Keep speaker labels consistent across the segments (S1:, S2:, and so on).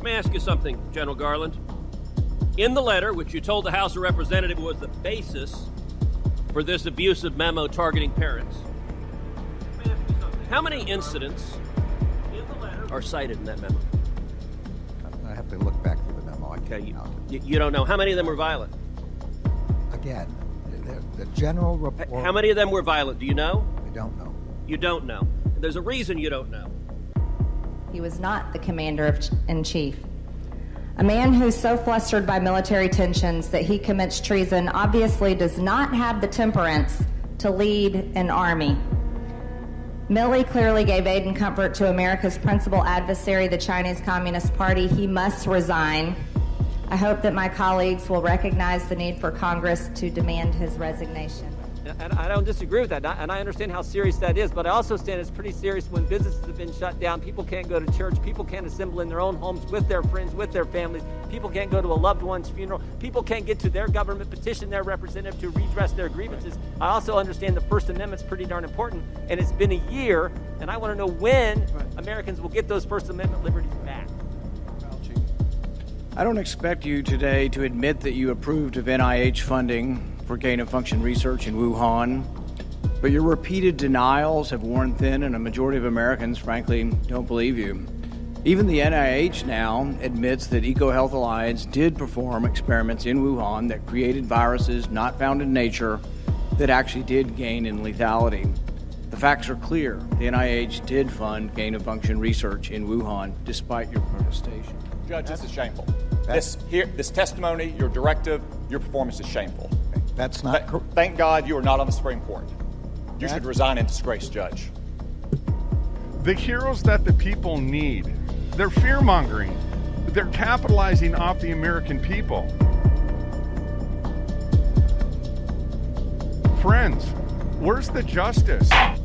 S1: me ask you something, General Garland. In the letter, which you told the House of Representatives was the basis for this abusive memo targeting parents, let me ask you something. How many incidents in the letter are cited in that memo?
S2: I have to look back through the memo.
S1: Okay, you don't know. How many of them were violent?
S2: Again, the general report...
S1: How many of them were violent? Do you know?
S2: I don't know.
S1: You don't know. There's a reason you don't know.
S3: He was not the commander-in-chief. A man who's so flustered by military tensions that he commits treason obviously does not have the temperance to lead an army. Milley clearly gave aid and comfort to America's principal adversary, the Chinese Communist Party. He must resign. I hope that my colleagues will recognize the need for Congress to demand his resignation.
S4: And I don't disagree with that, and I understand how serious that is, but I also understand it's pretty serious when businesses have been shut down, people can't go to church, people can't assemble in their own homes with their friends, with their families, people can't go to a loved one's funeral, people can't get to their government, petition their representative to redress their grievances. I also understand the First Amendment's pretty darn important, and it's been a year, and I want to know when Americans will get those First Amendment liberties back.
S5: I don't expect you today to admit that you approved of NIH funding for gain-of-function research in Wuhan, but your repeated denials have worn thin, and a majority of Americans, frankly, don't believe you. Even the NIH now admits that EcoHealth Alliance did perform experiments in Wuhan that created viruses not found in nature that actually did gain in lethality. The facts are clear. The NIH did fund gain-of-function research in Wuhan, despite your protestation.
S6: Judge, this is shameful. This testimony, your directive, your performance is shameful.
S2: That's not
S6: Thank God you are not on the Supreme Court. You should resign in disgrace, Judge.
S7: The heroes that the people need, they're fear-mongering. They're capitalizing off the American people. Friends, where's the justice?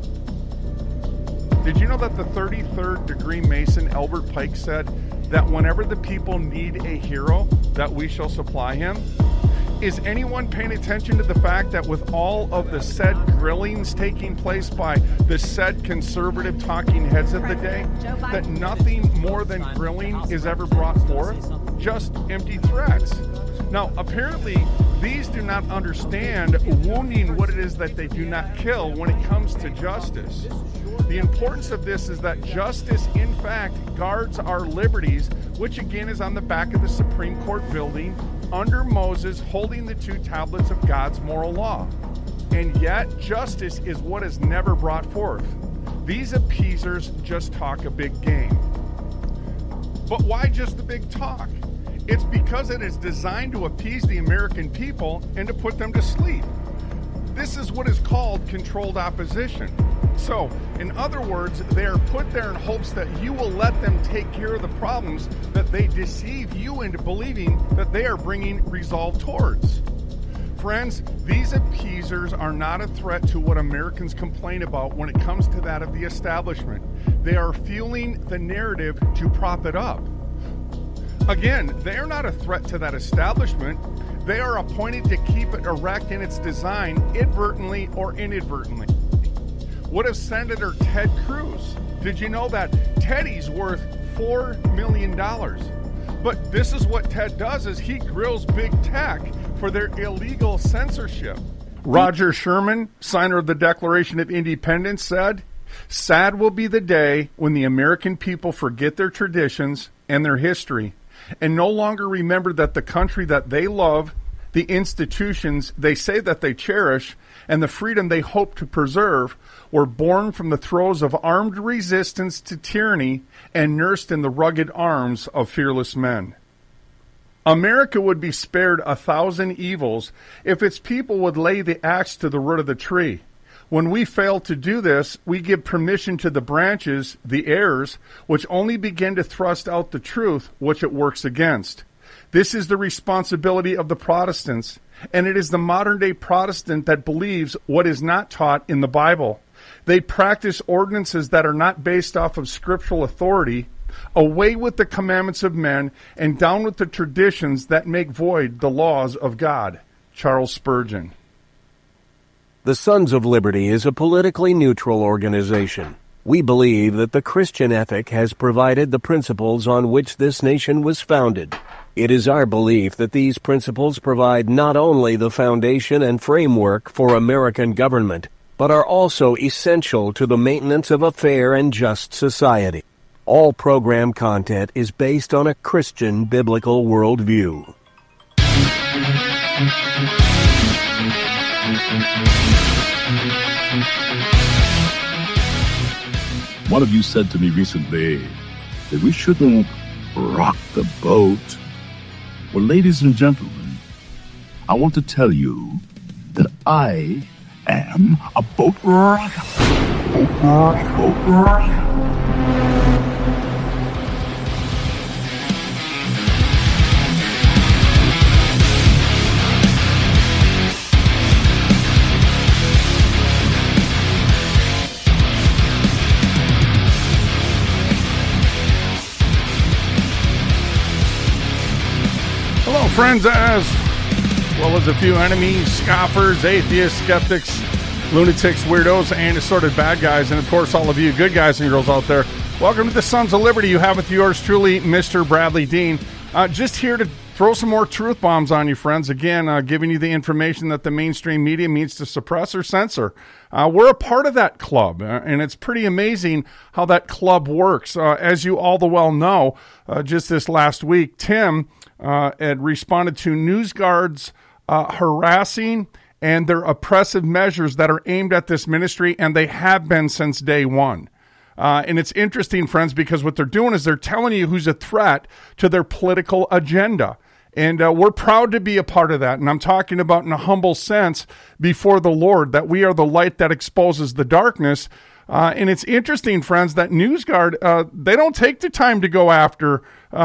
S7: Did you know that the 33rd degree Mason, Albert Pike, said that whenever the people need a hero, that we shall supply him? Is anyone paying attention to the fact that with all of the said grillings taking place by the said conservative talking heads of the day, that nothing more than grilling is ever brought forth? Just empty threats. Now, apparently, these do not understand wounding what it is that they do not kill when it comes to justice. The importance of this is that justice, in fact, guards our liberties, which again is on the back of the Supreme Court building, under Moses holding the two tablets of God's moral law. And yet, justice is what is never brought forth. These appeasers just talk a big game. But why just the big talk? It's because it is designed to appease the American people and to put them to sleep. This is what is called controlled opposition. So, in other words, they are put there in hopes that you will let them take care of the problems that they deceive you into believing that they are bringing resolve towards. Friends, these appeasers are not a threat to what Americans complain about when it comes to that of the establishment. They are fueling the narrative to prop it up. Again, they are not a threat to that establishment. They are appointed to keep it erect in its design, inadvertently or inadvertently. What of Senator Ted Cruz? Did you know that Teddy's worth $4 million? But this is what Ted does, is he grills big tech for their illegal censorship. Roger Sherman, signer of the Declaration of Independence, said, "Sad will be the day when the American people forget their traditions and their history and no longer remember that the country that they love, the institutions they say that they cherish, and the freedom they hope to preserve were born from the throes of armed resistance to tyranny and nursed in the rugged arms of fearless men." America would be spared 1,000 evils if its people would lay the axe to the root of the tree. When we fail to do this, we give permission to the branches, the heirs, which only begin to thrust out the truth which it works against. This is the responsibility of the Protestants, and it is the modern-day Protestant that believes what is not taught in the Bible. They practice ordinances that are not based off of scriptural authority. Away with the commandments of men, and down with the traditions that make void the laws of God. Charles Spurgeon.
S8: The Sons of Liberty is a politically neutral organization. We believe that the Christian ethic has provided the principles on which this nation was founded. It is our belief that these principles provide not only the foundation and framework for American government, but are also essential to the maintenance of a fair and just society. All program content is based on a Christian biblical worldview.
S9: One of you said to me recently that we shouldn't rock the boat. Well, ladies and gentlemen, I want to tell you that I am a boat rocker. Boat rocker.
S7: Hello, friends, as well as a few enemies, scoffers, atheists, skeptics, lunatics, weirdos, and assorted bad guys, and of course all of you good guys and girls out there. Welcome to the Sons of Liberty. You have with yours truly, Mr. Bradley Dean. Just here to throw some more truth bombs on you, friends. Again, giving you the information that the mainstream media means to suppress or censor. We're a part of that club, and it's pretty amazing how that club works. As you all the well know, just this last week, Tim had responded to NewsGuard's harassing and their oppressive measures that are aimed at this ministry, and they have been since day one. And it's interesting, friends, because what they're doing is they're telling you who's a threat to their political agenda. And we're proud to be a part of that. And I'm talking about in a humble sense before the Lord, that we are the light that exposes the darkness. And it's interesting, friends, that NewsGuard, they don't take the time to go after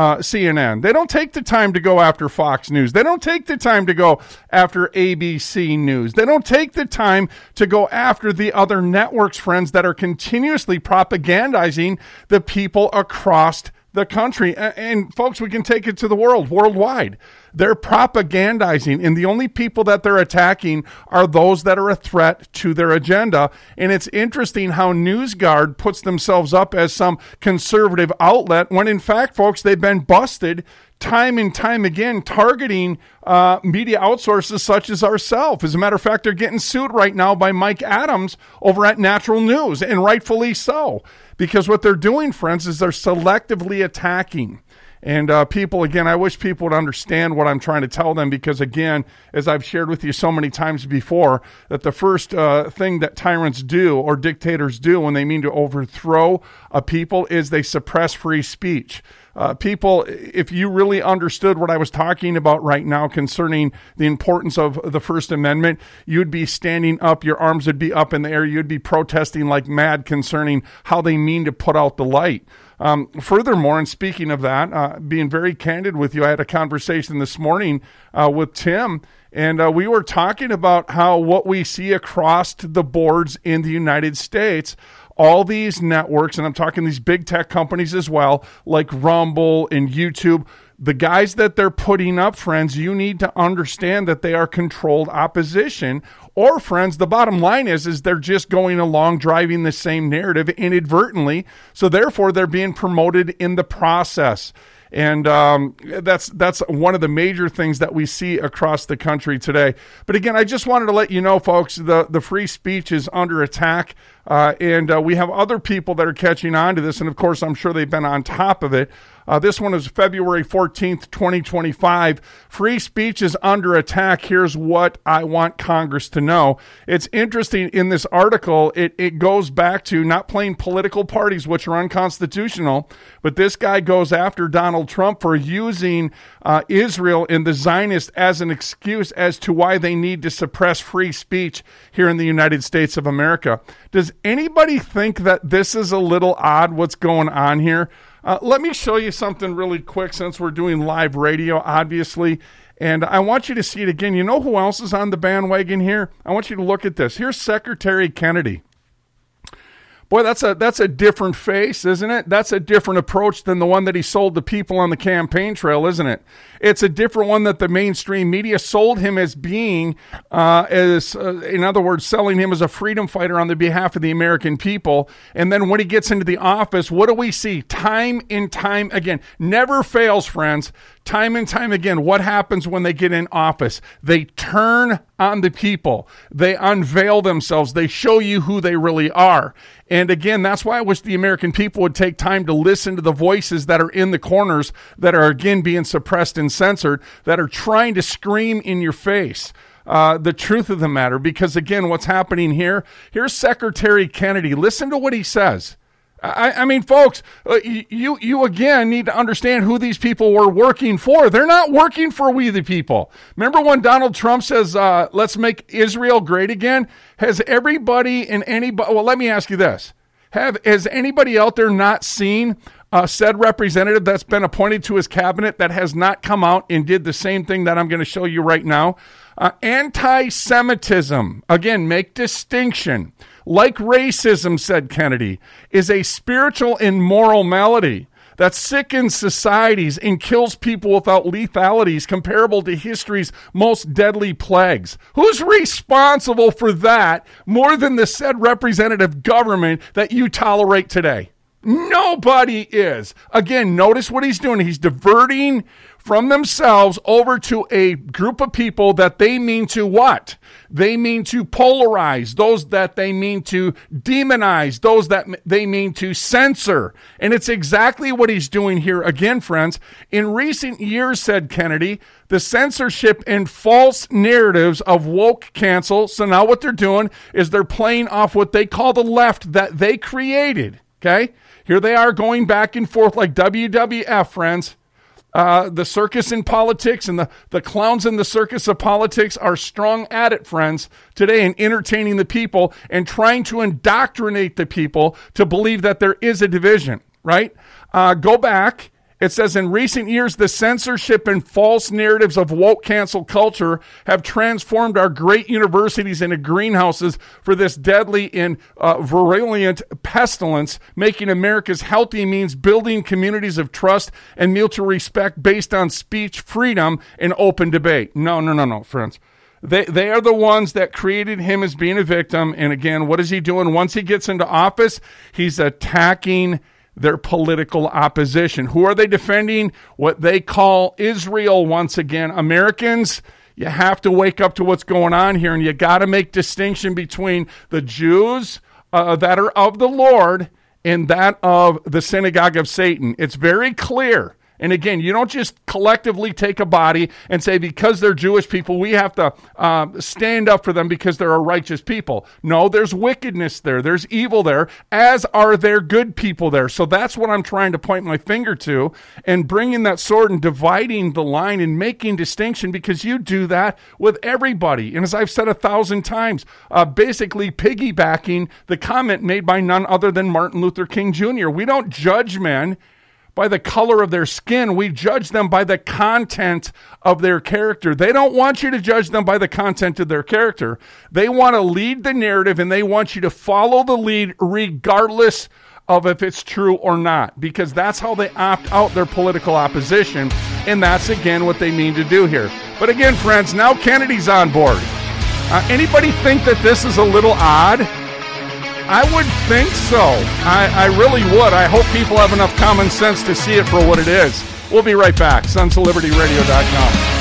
S7: CNN. They don't take the time to go after Fox News. They don't take the time to go after ABC News. They don't take the time to go after the other networks, friends, that are continuously propagandizing the people across the country. And folks, we can take it to the worldwide. They're propagandizing, and the only people that they're attacking are those that are a threat to their agenda. And it's interesting how NewsGuard puts themselves up as some conservative outlet when, in fact, folks, they've been busted time and time again targeting media outsources such as ourselves. As a matter of fact, they're getting sued right now by Mike Adams over at Natural News, and rightfully so, because what they're doing, friends, is they're selectively attacking. And people, again, I wish people would understand what I'm trying to tell them, because, again, as I've shared with you so many times before, that the first thing that tyrants do or dictators do when they mean to overthrow a people is they suppress free speech. People, if you really understood what I was talking about right now concerning the importance of the First Amendment, you'd be standing up, your arms would be up in the air, you'd be protesting like mad concerning how they mean to put out the light. Furthermore, and speaking of that, being very candid with you, I had a conversation this morning with Tim, and we were talking about how what we see across the boards in the United States, all these networks, and I'm talking these big tech companies as well, like Rumble and YouTube, the guys that they're putting up, friends, you need to understand that they are controlled opposition. Or, friends, the bottom line is they're just going along driving the same narrative inadvertently. So, therefore, they're being promoted in the process. And that's one of the major things that we see across the country today. But again, I just wanted to let you know, folks, the free speech is under attack. And we have other people that are catching on to this. And, of course, I'm sure they've been on top of it. This one is February 14th, 2025. Free speech is under attack. Here's what I want Congress to know. It's interesting in this article, it goes back to not playing political parties, which are unconstitutional, but this guy goes after Donald Trump for using Israel and the Zionists as an excuse as to why they need to suppress free speech here in the United States of America. Does anybody think that this is a little odd, what's going on here? Let me show you something really quick since we're doing live radio, obviously. And I want you to see it again. You know who else is on the bandwagon here? I want you to look at this. Here's Secretary Kennedy Boy, that's a different face, isn't it? That's a different approach than the one that he sold to people on the campaign trail, isn't it? It's a different one that the mainstream media sold him as being, in other words, selling him as a freedom fighter on the behalf of the American people. And then when he gets into the office, what do we see? Time and time again. Never fails, friends. Time and time again, what happens when they get in office? They turn on the people. They unveil themselves. They show you who they really are. And again, that's why I wish the American people would take time to listen to the voices that are in the corners that are, again, being suppressed and censored, that are trying to scream in your face the truth of the matter. Because, again, what's happening here, here's Secretary Kennedy. Listen to what he says. I mean, folks, you again need to understand who these people were working for. They're not working for we the people. Remember when Donald Trump says, let's make Israel great again? Has everybody and anybody, well, let me ask you this. Has anybody out there not seen said representative that's been appointed to his cabinet that has not come out and did the same thing that I'm going to show you right now? Anti-Semitism, again, make distinction. Like racism, said Kennedy, is a spiritual and moral malady that sickens societies and kills people without lethalities comparable to history's most deadly plagues. Who's responsible for that more than the said representative government that you tolerate today? Nobody is. Again, notice what he's doing. He's diverting from themselves over to a group of people that they mean to what? They mean to polarize, those that they mean to demonize, those that they mean to censor. And it's exactly what he's doing here again, friends. In recent years, said Kennedy, the censorship and false narratives of woke cancel. So now what they're doing is they're playing off what they call the left that they created. Okay? Here they are going back and forth like WWF, friends. The circus in politics and the clowns in the circus of politics are strong at it, friends, today in entertaining the people and trying to indoctrinate the people to believe that there is a division, right? Go back. It says, in recent years, the censorship and false narratives of woke cancel culture have transformed our great universities into greenhouses for this deadly and virulent pestilence, making America's healthy means building communities of trust and mutual respect based on speech freedom and open debate. No, friends. They are the ones that created him as being a victim. And again, what is he doing? Once he gets into office, he's attacking their political opposition. Who are they defending? What they call Israel once again. Americans, you have to wake up to what's going on here, and you got to make distinction between the Jews that are of the Lord and that of the synagogue of Satan. It's very clear. And again, you don't just collectively take a body and say, because they're Jewish people, we have to stand up for them because they're a righteous people. No, there's wickedness there. There's evil there, as are there good people there. So that's what I'm trying to point my finger to, and bringing that sword and dividing the line and making distinction, because you do that with everybody. And as I've said 1,000 times, basically piggybacking the comment made by none other than Martin Luther King Jr. We don't judge men by the color of their skin. We judge them by the content of their character. They don't want you to judge them by the content of their character. They want to lead the narrative, and they want you to follow the lead regardless of if it's true or not, because that's how they opt out their political opposition, and that's, again, what they mean to do here. But again, friends, now Kennedy's on board. Anybody think that this is a little odd? I would think so. I really would. I hope people have enough common sense to see it for what it is. We'll be right back. SonsOfLibertyRadio.com.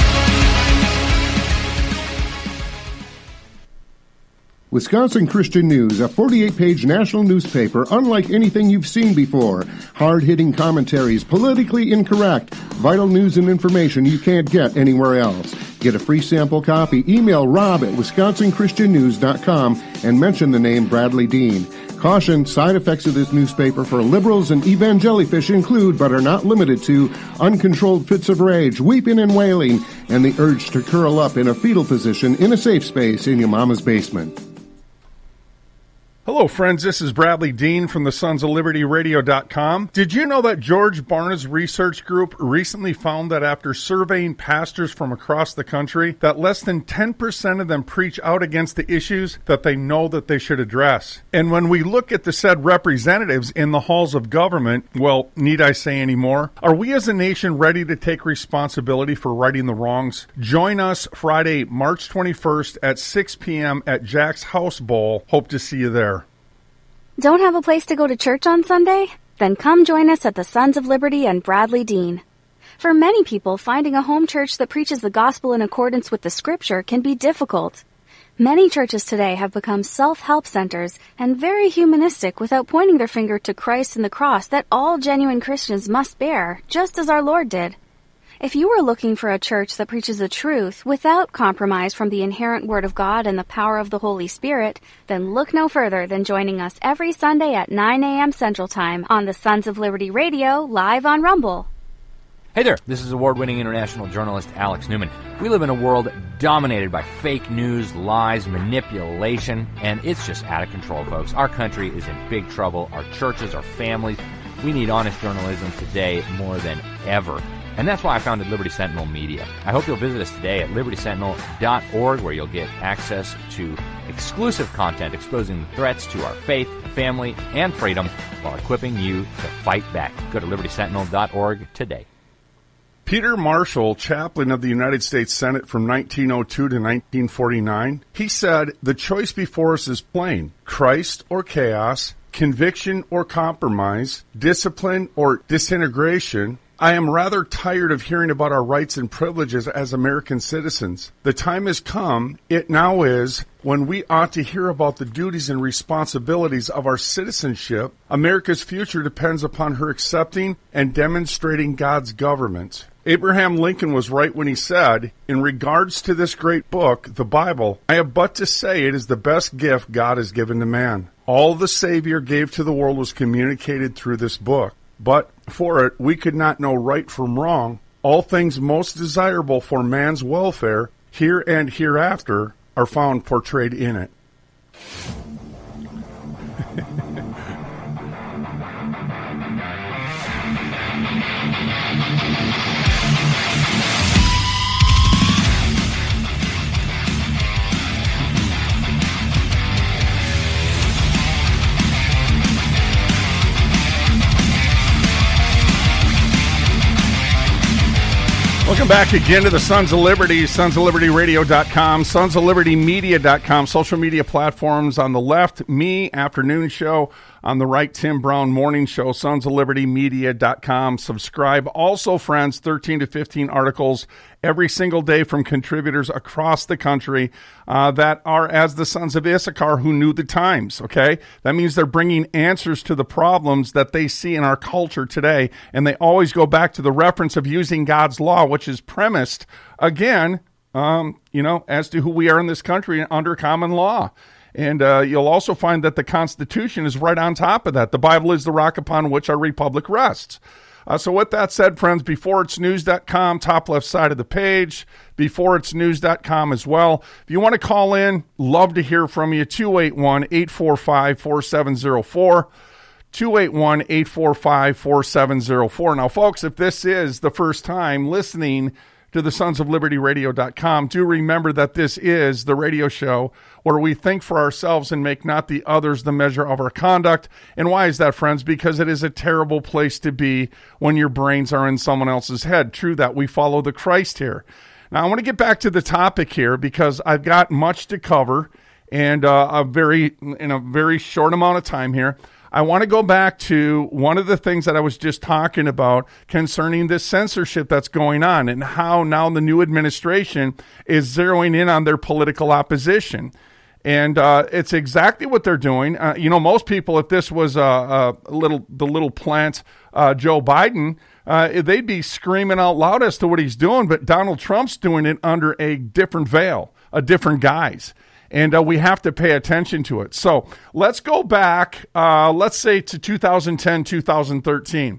S10: Wisconsin Christian News, a 48-page national newspaper unlike anything you've seen before. Hard-hitting commentaries, politically incorrect, vital news and information you can't get anywhere else. Get a free sample copy. Email Rob at WisconsinChristianNews.com and mention the name Bradley Dean. Caution, side effects of this newspaper for liberals and evangelifish include, but are not limited to, uncontrolled fits of rage, weeping and wailing, and the urge to curl up in a fetal position in a safe space in your mama's basement.
S7: Hello, friends. This is Bradley Dean from the Sons of Liberty Radio.com. Did you know that George Barna's research group recently found that after surveying pastors from across the country, that less than 10% of them preach out against the issues that they know that they should address? And when we look at the said representatives in the halls of government, well, need I say any more? Are we as a nation ready to take responsibility for righting the wrongs? Join us Friday, March 21st at 6 p.m. at Jack's House Bowl. Hope to see you there.
S11: Don't have a place to go to church on Sunday? Then come join us at the Sons of Liberty and Bradley Dean. For many people, finding a home church that preaches the gospel in accordance with the scripture can be difficult. Many churches today have become self-help centers and very humanistic without pointing their finger to Christ and the cross that all genuine Christians must bear, just as our Lord did. If you are looking for a church that preaches the truth without compromise from the inherent Word of God and the power of the Holy Spirit, then look no further than joining us every Sunday at 9 a.m. Central Time on the Sons of Liberty Radio, live on Rumble.
S12: Hey there, this is award-winning international journalist Alex Newman. We live in a world dominated by fake news, lies, manipulation, and it's just out of control, folks. Our country is in big trouble. Our churches, our families, we need honest journalism today more than ever. And that's why I founded Liberty Sentinel Media. I hope you'll visit us today at libertysentinel.org, where you'll get access to exclusive content exposing the threats to our faith, family, and freedom while equipping you to fight back. Go to libertysentinel.org today.
S7: Peter Marshall, chaplain of the United States Senate from 1902 to 1949, he said, "The choice before us is plain, Christ or chaos, conviction or compromise, discipline or disintegration. I am rather tired of hearing about our rights and privileges as American citizens. The time has come, it now is, when we ought to hear about the duties and responsibilities of our citizenship. America's future depends upon her accepting and demonstrating God's government." Abraham Lincoln was right when he said, "In regards to this great book, the Bible, I have but to say it is the best gift God has given to man. All the Savior gave to the world was communicated through this book. But for it, we could not know right from wrong. All things most desirable for man's welfare, here and hereafter, are found portrayed in it." Welcome back again to the Sons of Liberty, sonsoflibertyradio.com, sonsoflibertymedia.com, social media platforms on the left, me, afternoon show, on the right, Tim Brown, morning show, sonsoflibertymedia.com. Subscribe. Also, friends, 13 to 15 articles every single day from contributors across the country that are as the sons of Issachar who knew the times, okay? That means they're bringing answers to the problems that they see in our culture today, and they always go back to the reference of using God's law, which is premised, again, as to who we are in this country under common law. And you'll also find that the Constitution is right on top of that. The Bible is the rock upon which our republic rests. So with that said, friends, beforeitsnews.com, top left side of the page, beforeitsnews.com as well. If you want to call in, love to hear from you, 281-845-4704, 281-845-4704. Now, folks, if this is the first time listening to the sonsoflibertyradio.com, do remember that this is the radio show where we think for ourselves and make not the others the measure of our conduct. And why is that, friends? Because it is a terrible place to be when your brains are in someone else's head. True that we follow the Christ here. Now, I want to get back to the topic here because I've got much to cover and in a very short amount of time here. I want to go back to one of the things that I was just talking about concerning this censorship that's going on and how now the new administration is zeroing in on their political opposition. And it's exactly what they're doing. Most people, if this was the little plant Joe Biden, they'd be screaming out loud as to what he's doing. But Donald Trump's doing it under a different veil, a different guise. And we have to pay attention to it. So let's go back, let's say to 2010, 2013.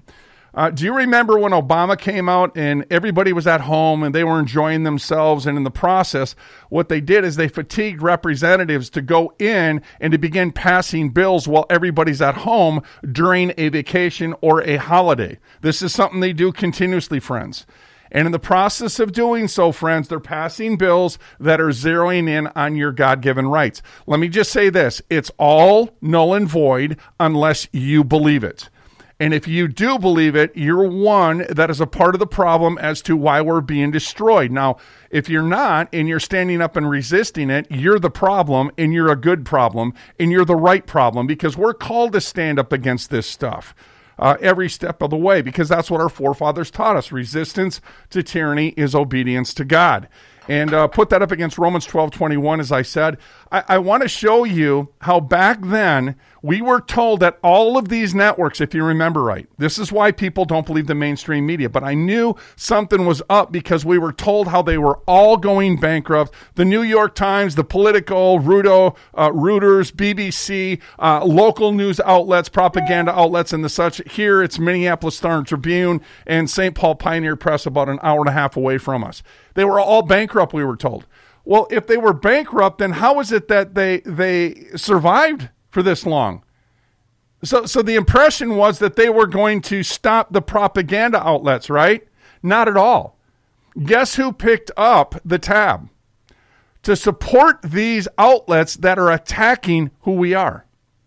S7: Do you remember when Obama came out and everybody was at home and they were enjoying themselves, and in the process, what they did is they fatigued representatives to go in and to begin passing bills while everybody's at home during a vacation or a holiday. This is something they do continuously, friends. And in the process of doing so, friends, they're passing bills that are zeroing in on your God-given rights. Let me just say this. It's all null and void unless you believe it. And if you do believe it, you're one that is a part of the problem as to why we're being destroyed. Now, if you're not and you're standing up and resisting it, you're the problem, and you're a good problem, and you're the right problem, because we're called to stand up against this stuff every step of the way, because that's what our forefathers taught us. Resistance to tyranny is obedience to God. And put that up against Romans 12:21, as I said. I want to show you how back then we were told that all of these networks, if you remember right, this is why people don't believe the mainstream media, but I knew something was up because we were told how they were all going bankrupt. The New York Times, the Politico, Reuters, BBC, local news outlets, propaganda outlets, and the such. Here it's Minneapolis Star-Tribune and St. Paul Pioneer Press, about an hour and a half away from us. They were all bankrupt, we were told. Well, if they were bankrupt, then how is it that they survived for this long? So the impression was that they were going to stop the propaganda outlets, right? Not at all. Guess who picked up the tab to support these outlets that are attacking who we are?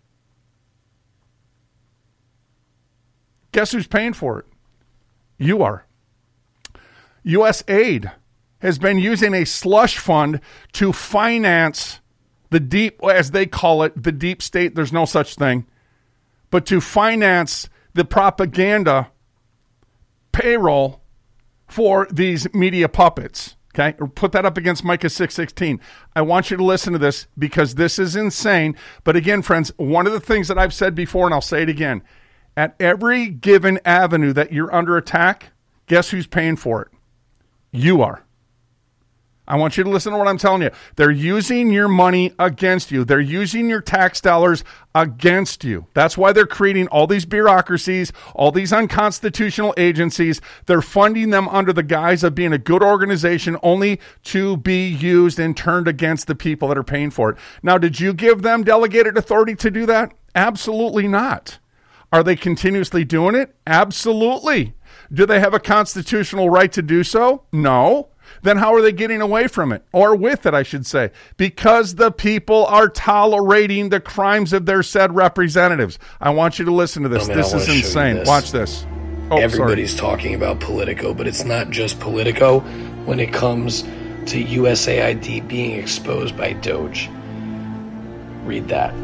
S7: Guess who's paying for it? You are. U.S. aid has been using a slush fund to finance the deep, as they call it, the deep state. There's no such thing. But to finance the propaganda payroll for these media puppets. Okay? Put that up against Micah 6:16. I want you to listen to this because this is insane. But again, friends, one of the things that I've said before, and I'll say it again, at every given avenue that you're under attack, guess who's paying for it? You are. I want you to listen to what I'm telling you. They're using your money against you. They're using your tax dollars against you. That's why they're creating all these bureaucracies, all these unconstitutional agencies. They're funding them under the guise of being a good organization, only to be used and turned against the people that are paying for it. Now, did you give them delegated authority to do that? Absolutely not. Are they continuously doing it? Absolutely. Do they have a constitutional right to do so? No. Then how are they getting away from it? Or with it, I should say. Because the people are tolerating the crimes of their said representatives. I want you to listen to this. This is insane. Watch this. Oh,
S13: everybody's talking about Politico, but it's not just Politico when it comes to USAID being exposed by Doge. Read that.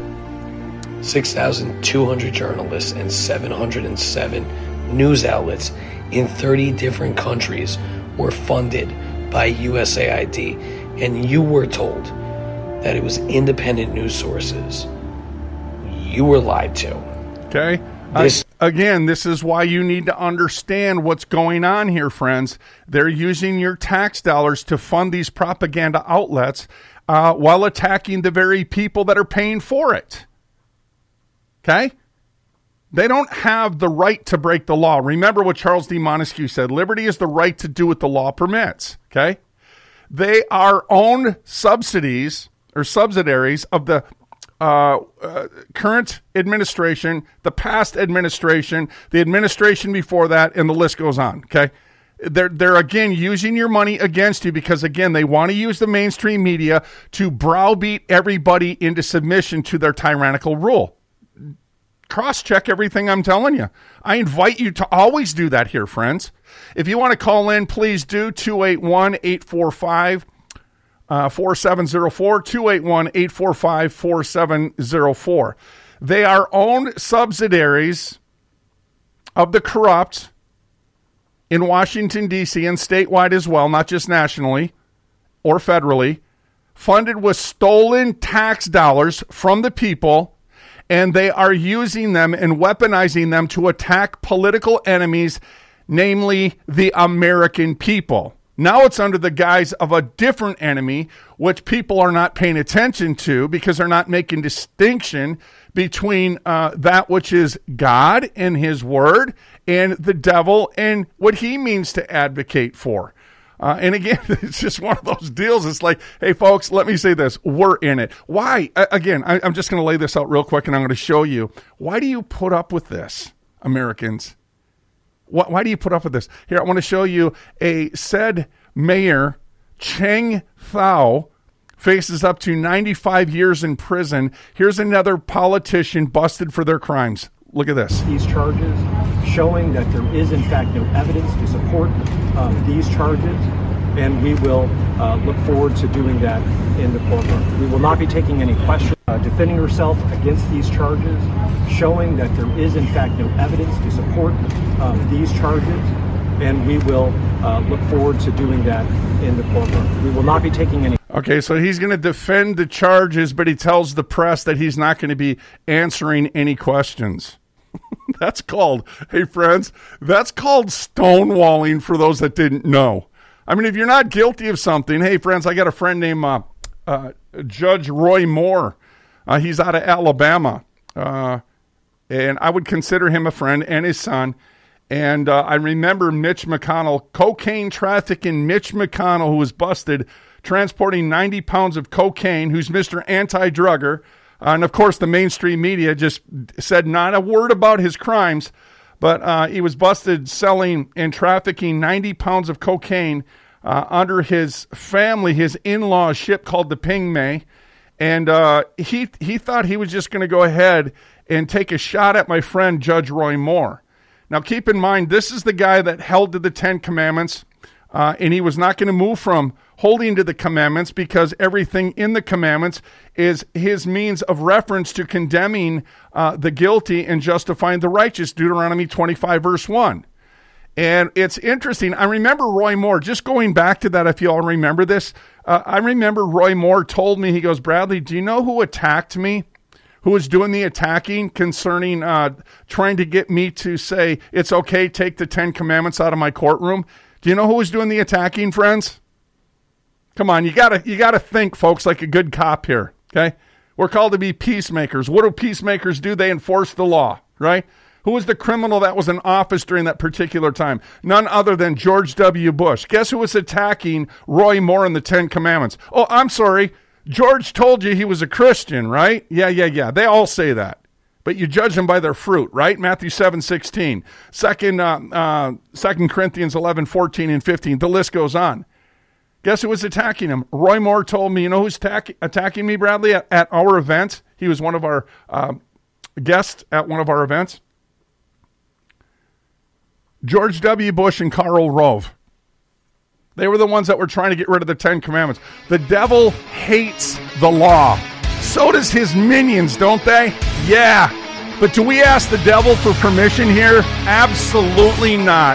S13: 6,200 journalists and 707 news outlets in 30 different countries were funded by USAID, and you were told that it was independent news sources. You were lied to.
S7: Okay? Again, this is why you need to understand what's going on here, friends. They're using your tax dollars to fund these propaganda outlets while attacking the very people that are paying for it. Okay? They don't have the right to break the law. Remember what Charles D. Montesquieu said, liberty is the right to do what the law permits. Okay? They are owned subsidies or subsidiaries of the current administration, the past administration, the administration before that, and the list goes on. Okay? They're again using your money against you because, again, they want to use the mainstream media to browbeat everybody into submission to their tyrannical rule. Cross-check everything I'm telling you. I invite you to always do that here, friends. If you want to call in, please do. 281-845-4704. 281-845-4704. They are owned subsidiaries of the corrupt in Washington, D.C., and statewide as well, not just nationally or federally, funded with stolen tax dollars from the people, and they are using them and weaponizing them to attack political enemies, namely the American people. Now it's under the guise of a different enemy, which people are not paying attention to because they're not making distinction between that which is God and his word and the devil and what he means to advocate for. And again, it's just one of those deals. It's like, hey, folks, let me say this. We're in it. Why? Again, I'm just going to lay this out real quick, and I'm going to show you. Why do you put up with this, Americans? Why do you put up with this? Here, I want to show you a said mayor, Cheng Thao, faces up to 95 years in prison. Here's another politician busted for their crimes. Look at this.
S14: These charges, showing that there is in fact no evidence to support these charges, and we will look forward to doing that in the courtroom. We will not be taking any questions. Defending herself against these charges, showing that there is in fact no evidence to support these charges, and we will look forward to doing that in the courtroom. We will not be taking any.
S7: Okay, so he's going to defend the charges, but he tells the press that he's not going to be answering any questions. That's called, hey friends, that's called stonewalling for those that didn't know. I mean, if you're not guilty of something, hey friends, I got a friend named Judge Roy Moore. He's out of Alabama, and I would consider him a friend, and his son. And I remember Mitch McConnell, cocaine trafficking Mitch McConnell, who was busted transporting 90 pounds of cocaine, who's Mr. Anti-Drugger. And, of course, the mainstream media just said not a word about his crimes, but he was busted selling and trafficking 90 pounds of cocaine under his family, his in-laws ship called the Ping Mei. And he thought he was just going to go ahead and take a shot at my friend, Judge Roy Moore. Now, keep in mind, this is the guy that held to the Ten Commandments, and he was not going to move from holding to the commandments because everything in the commandments is his means of reference to condemning the guilty and justifying the righteous, Deuteronomy 25, verse 1. And it's interesting. I remember Roy Moore, just going back to that, if you all remember this, I remember Roy Moore told me, he goes, Bradley, do you know who attacked me? Who was doing the attacking concerning trying to get me to say, it's okay, take the Ten Commandments out of my courtroom? Do you know who was doing the attacking, friends? Come on, you gotta think, folks, like a good cop here, okay? We're called to be peacemakers. What do peacemakers do? They enforce the law, right? Who was the criminal that was in office during that particular time? None other than George W. Bush. Guess who was attacking Roy Moore in the Ten Commandments? Oh, I'm sorry. George told you he was a Christian, right? Yeah. They all say that. But you judge them by their fruit, right? Matthew 7:16. 2 Corinthians 11:14 and 15. The list goes on. Guess who was attacking him? Roy Moore told me, you know who's attacking me, Bradley, at our event? He was one of our guests at one of our events. George W. Bush and Karl Rove. They were the ones that were trying to get rid of the Ten Commandments. The devil hates the law. So does his minions, don't they? Yeah. But do we ask the devil for permission here? Absolutely not.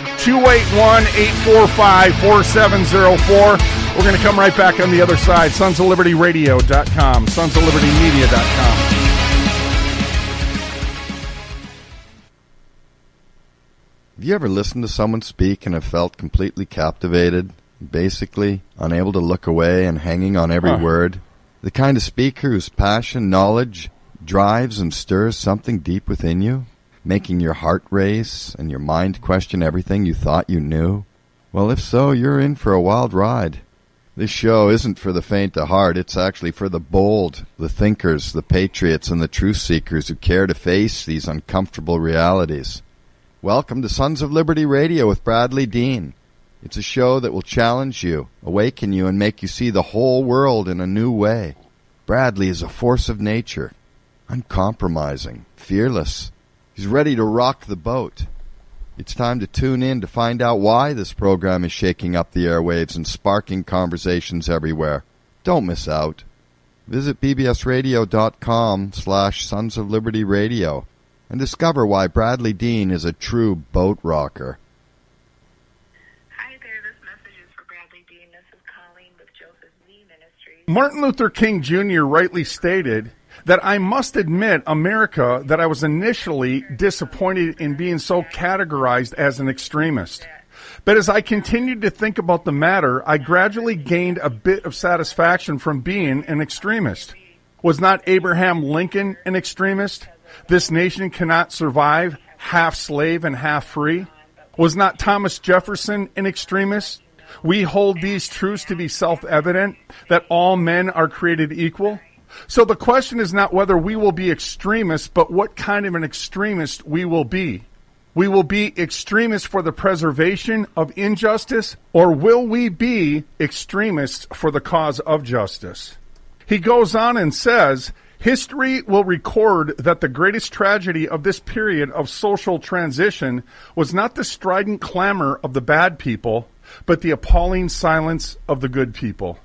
S7: 281-845-4704. We're going to come right back on the other side. SonsOfLibertyRadio.com. SonsOfLibertyMedia.com.
S15: Have you ever listened to someone speak and have felt completely captivated, basically unable to look away and hanging on every word? The kind of speaker whose passion, knowledge, drives and stirs something deep within you, making your heart race and your mind question everything you thought you knew? Well, if so, you're in for a wild ride. This show isn't for the faint of heart. It's actually for the bold, the thinkers, the patriots, and the truth seekers who care to face these uncomfortable realities. Welcome to Sons of Liberty Radio with Bradley Dean. It's a show that will challenge you, awaken you, and make you see the whole world in a new way. Bradley is a force of nature, uncompromising, fearless. He's ready to rock the boat. It's time to tune in to find out why this program is shaking up the airwaves and sparking conversations everywhere. Don't miss out. Visit bbsradio.com/Sons of Liberty Radio and discover why Bradley Dean is a true boat rocker.
S16: Hi there, this message is for Bradley Dean. This is Colleen with Joseph Z Ministries.
S7: Martin Luther King Jr. rightly stated that I must admit, America, that I was initially disappointed in being so categorized as an extremist. But as I continued to think about the matter, I gradually gained a bit of satisfaction from being an extremist. Was not Abraham Lincoln an extremist? This nation cannot survive half slave and half free? Was not Thomas Jefferson an extremist? We hold these truths to be self-evident, that all men are created equal. So the question is not whether we will be extremists, but what kind of an extremist we will be. We will be extremists for the preservation of injustice, or will we be extremists for the cause of justice? He goes on and says, history will record that the greatest tragedy of this period of social transition was not the strident clamor of the bad people, but the appalling silence of the good people.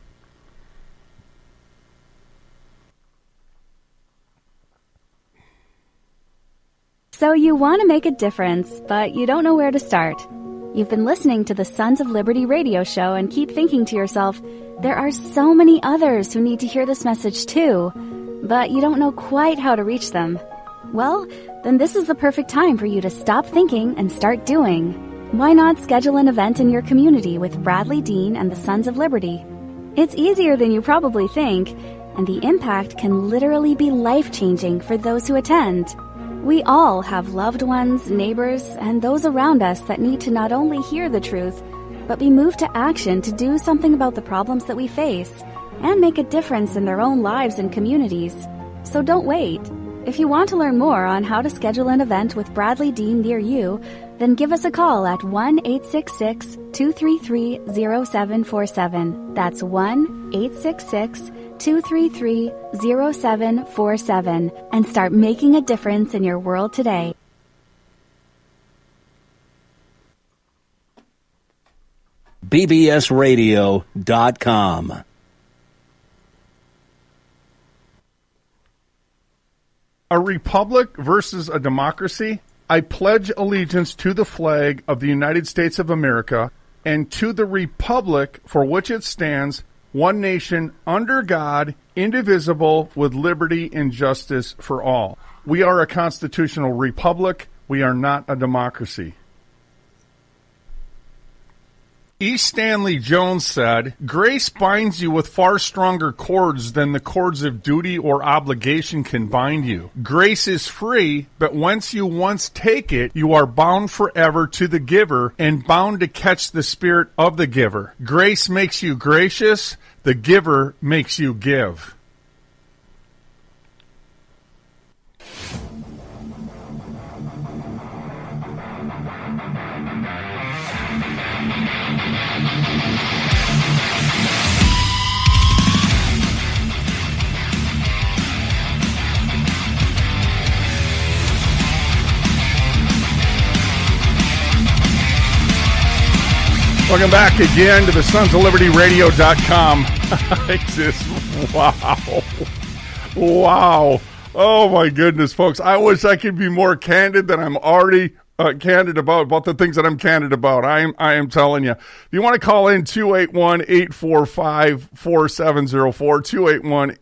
S11: So you want to make a difference, but you don't know where to start. You've been listening to the Sons of Liberty radio show and keep thinking to yourself, there are so many others who need to hear this message too, but you don't know quite how to reach them. Well, then this is the perfect time for you to stop thinking and start doing. Why not schedule an event in your community with Bradley Dean and the Sons of Liberty? It's easier than you probably think, and the impact can literally be life-changing for those who attend. We all have loved ones, neighbors, and those around us that need to not only hear the truth, but be moved to action to do something about the problems that we face and make a difference in their own lives and communities. So don't wait. If you want to learn more on how to schedule an event with Bradley Dean near you, then give us a call at 1-866-233-0747. That's 1-866-233-0747 and start making a difference in your world today.
S8: bbsradio.com.
S7: A republic versus a democracy? I pledge allegiance to the flag of the United States of America and to the republic for which it stands, one nation, under God, indivisible, with liberty and justice for all. We are a constitutional republic. We are not a democracy. E. Stanley Jones said, grace binds you with far stronger cords than the cords of duty or obligation can bind you. Grace is free, but once you take it, you are bound forever to the giver and bound to catch the spirit of the giver. Grace makes you gracious. The giver makes you give. Welcome back again to the Sons of Liberty Radio.com. Wow. Oh, my goodness, folks. I wish I could be more candid than I'm already candid about the things that I'm candid about. I am telling you. If you want to call in, 281-845-4704,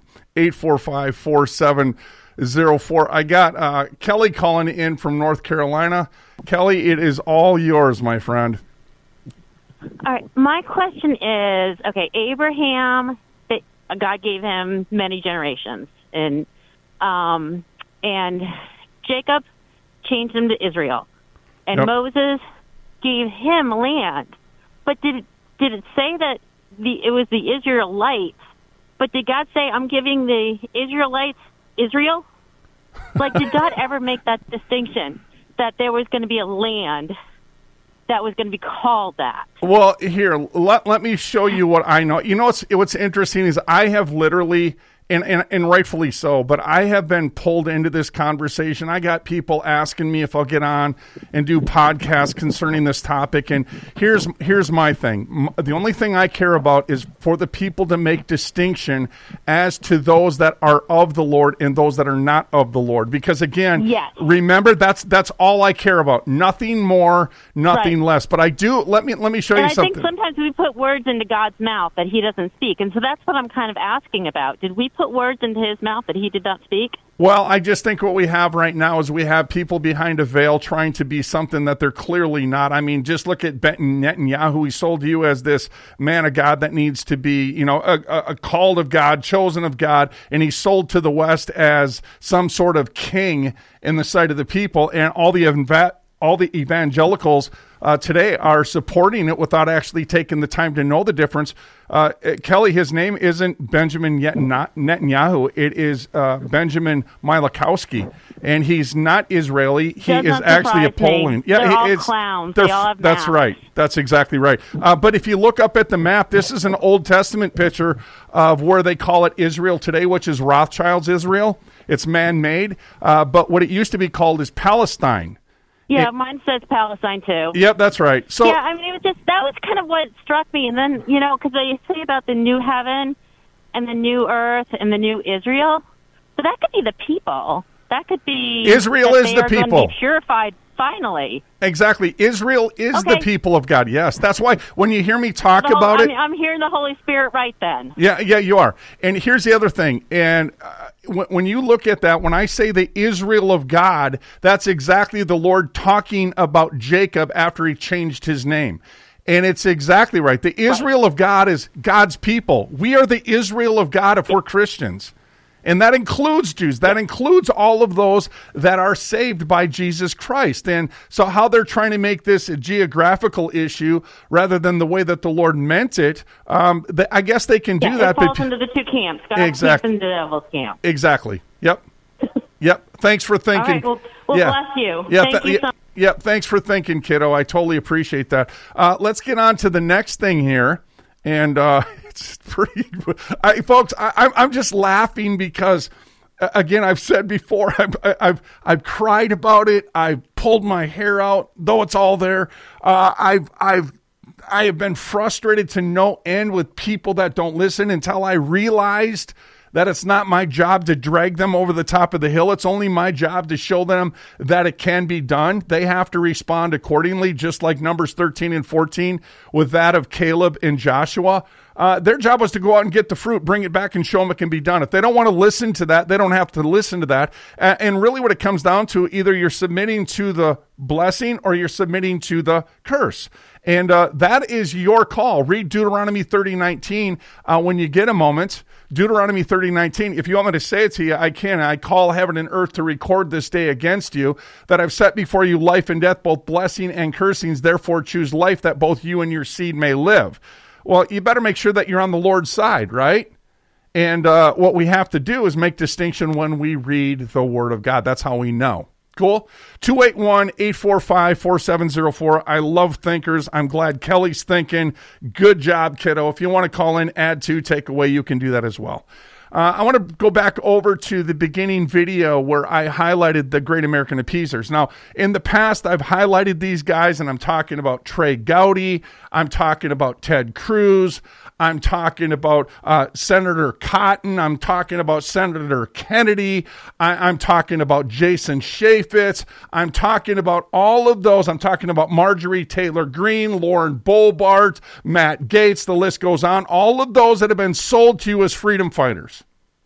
S7: 281-845-4704. I got Kelly calling in from North Carolina. Kelly, it is all yours, my friend.
S17: All right. My question is, okay, Abraham, God gave him many generations, and Jacob changed him to Israel, and Moses gave him land. But did it say that it was the Israelites? But did God say, I'm giving the Israelites Israel? Like, did God ever make that distinction, that there was going to be a land that was going to be called that?
S7: Well, here, let me show you what I know. You know what's interesting is I have literally, and rightfully so, but I have been pulled into this conversation. I got people asking me if I'll get on and do podcasts concerning this topic, and here's my thing. The only thing I care about is for the people to make distinction as to those that are of the Lord and those that are not of the Lord. Because again, remember, that's all I care about. Nothing more, nothing less. But I do, let me show you something.
S17: I think sometimes we put words into God's mouth that he doesn't speak, and so that's what I'm kind of asking about. Did we put words into his mouth that he did not speak?
S7: Well, I just think what we have right now is we have people behind a veil trying to be something that they're clearly not. I mean, just look at Netanyahu. He sold you as this man of God that needs to be, a called of God, chosen of God, and he's sold to the West as some sort of king in the sight of the people, and all the evangelicals today are supporting it without actually taking the time to know the difference. Kelly, his name isn't Benjamin Netanyahu. It is Benjamin Milakowski, and he's not Israeli. He is actually a Poland.
S17: Yeah, they're all clowns. They all have
S7: that's
S17: masks.
S7: right. That's exactly right. But if you look up at the map, this is an Old Testament picture of where they call it Israel today, which is Rothschild's Israel. It's man-made, but what it used to be called is Palestine.
S17: Yeah, mine says Palestine too.
S7: Yep, that's right. So
S17: yeah, I mean, that was kind of what struck me. And then, because they say about the new heaven and the new earth and the new Israel, so that could be the people. That could be
S7: Israel is the people.
S17: Going to be purified finally.
S7: Exactly. Israel is the people of God. Yes, that's why when you hear me talk about it,
S17: I'm hearing the Holy Spirit right then.
S7: Yeah, you are. And here's the other thing. And when you look at that, when I say the Israel of God, that's exactly the Lord talking about Jacob after he changed his name. And it's exactly right. The Israel of God is God's people. We are the Israel of God if we're Christians. And that includes Jews. That includes all of those that are saved by Jesus Christ. And so how they're trying to make this a geographical issue rather than the way that the Lord meant it, I guess they can do that.
S17: It falls into the two camps. God's camp and the devil's camp.
S7: Exactly. Yep. Thanks for thinking.
S17: All right, well, bless you.
S7: Yeah,
S17: Thank you so much.
S7: Yep, thanks for thinking, kiddo. I totally appreciate that. Let's get on to the next thing here. And it's pretty, folks. I'm just laughing because, again, I've said before, I've cried about it. I've pulled my hair out, though it's all there. I have been frustrated to no end with people that don't listen until I realized that it's not my job to drag them over the top of the hill. It's only my job to show them that it can be done. They have to respond accordingly, just like Numbers 13 and 14 with that of Caleb and Joshua. Their job was to go out and get the fruit, bring it back, and show them it can be done. If they don't want to listen to that, they don't have to listen to that. And really what it comes down to, either you're submitting to the blessing or you're submitting to the curse. And that is your call. Read Deuteronomy 30:19 when you get a moment. Deuteronomy 30:19. If you want me to say it to you, I can. I call heaven and earth to record this day against you, that I've set before you life and death, both blessing and cursings. Therefore choose life, that both you and your seed may live. Well, you better make sure that you're on the Lord's side, right? And what we have to do is make distinction when we read the Word of God. That's how we know. Cool. 281-845-4704. I love thinkers. I'm glad Kelly's thinking. Good job, kiddo. If you want to call in, add to, take away, you can do that as well. I want to go back over to the beginning video where I highlighted the Great American Appeasers. Now, in the past, I've highlighted these guys, and I'm talking about Trey Gowdy. I'm talking about Ted Cruz. I'm talking about Senator Cotton. I'm talking about Senator Kennedy. I'm talking about Jason Chaffetz. I'm talking about all of those. I'm talking about Marjorie Taylor Greene, Lauren Boebert, Matt Gaetz. The list goes on. All of those that have been sold to you as freedom fighters.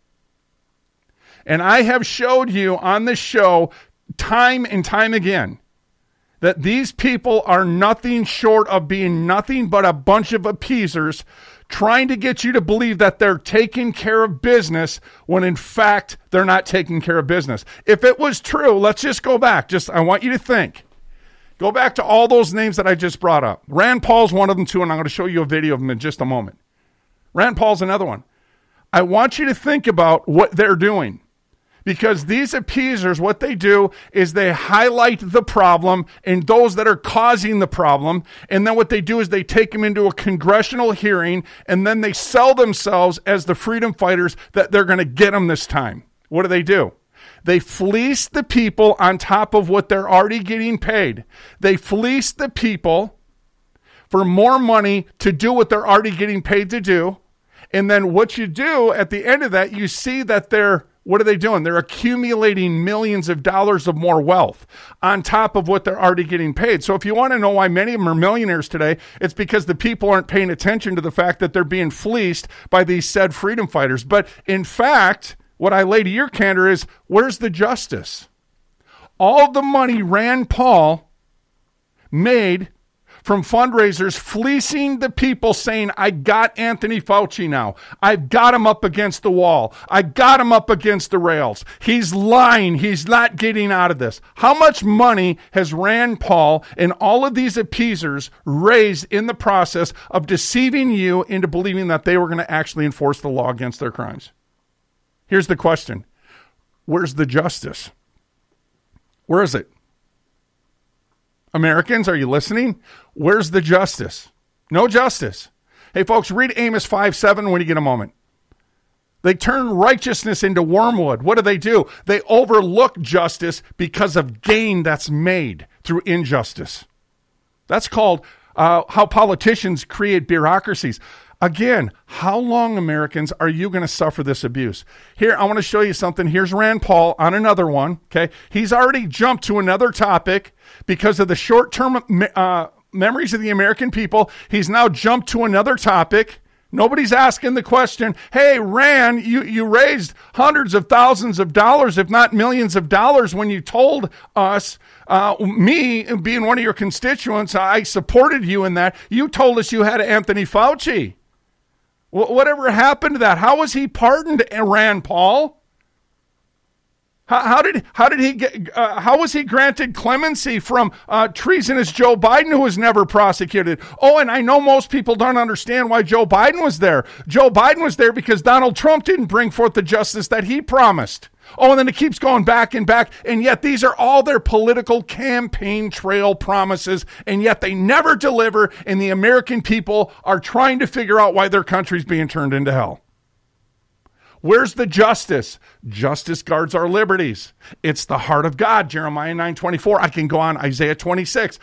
S7: And I have showed you on this show time and time again that these people are nothing short of being nothing but a bunch of appeasers trying to get you to believe that they're taking care of business when in fact they're not taking care of business. If it was true, let's just go back. I want you to think. Go back to all those names that I just brought up. Rand Paul's one of them too, and I'm going to show you a video of him in just a moment. Rand Paul's another one. I want you to think about what they're doing. Because these appeasers, what they do is they highlight the problem and those that are causing the problem. And then what they do is they take them into a congressional hearing, and then they sell themselves as the freedom fighters that they're going to get them this time. What do? They fleece the people on top of what they're already getting paid. They fleece the people for more money to do what they're already getting paid to do. And then what you do at the end of that, you see that what are they doing? They're accumulating millions of dollars of more wealth on top of what they're already getting paid. So if you want to know why many of them are millionaires today, it's because the people aren't paying attention to the fact that they're being fleeced by these said freedom fighters. But in fact, what I lay to your candor is, where's the justice? All the money Rand Paul made from fundraisers fleecing the people, saying, I got Anthony Fauci now. I've got him up against the wall. I got him up against the rails. He's lying. He's not getting out of this. How much money has Rand Paul and all of these appeasers raised in the process of deceiving you into believing that they were going to actually enforce the law against their crimes? Here's the question. Where's the justice? Where is it? Americans, are you listening? Where's the justice? No justice. Hey, folks, read Amos 5:7 when you get a moment. They turn righteousness into wormwood. What do? They overlook justice because of gain that's made through injustice. That's called how politicians create bureaucracies. Again, how long, Americans, are you going to suffer this abuse? Here, I want to show you something. Here's Rand Paul on another one, okay? He's already jumped to another topic because of the short-term memories of the American people. He's now jumped to another topic. Nobody's asking the question, hey, Rand, you raised hundreds of thousands of dollars, if not millions of dollars, when you told us, me being one of your constituents, I supported you in that. You told us you had Anthony Fauci. Whatever happened to that? How was he pardoned, Rand Paul? How was he granted clemency from treasonous Joe Biden, who was never prosecuted? Oh, and I know most people don't understand why Joe Biden was there. Joe Biden was there because Donald Trump didn't bring forth the justice that he promised. Oh, and then it keeps going back and back, and yet these are all their political campaign trail promises, and yet they never deliver, and the American people are trying to figure out why their country's being turned into hell. Where's the justice? Justice guards our liberties. It's the heart of God, Jeremiah 9:24. I can go on, Isaiah 26.